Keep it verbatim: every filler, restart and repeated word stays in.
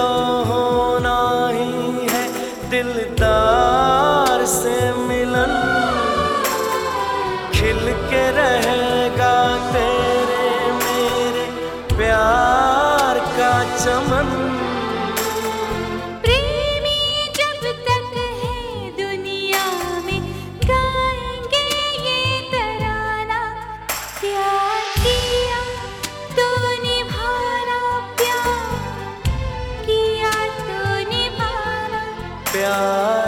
तो होना ही है दिलदार से मिलन, खिल के रहेगा तेरे मेरे प्यार का चमन। प्रेमी जब तक है दुनिया में गाएंगे ये तराना, प्यार किया तो निभाना, प्यार किया तो निभाना। प्यार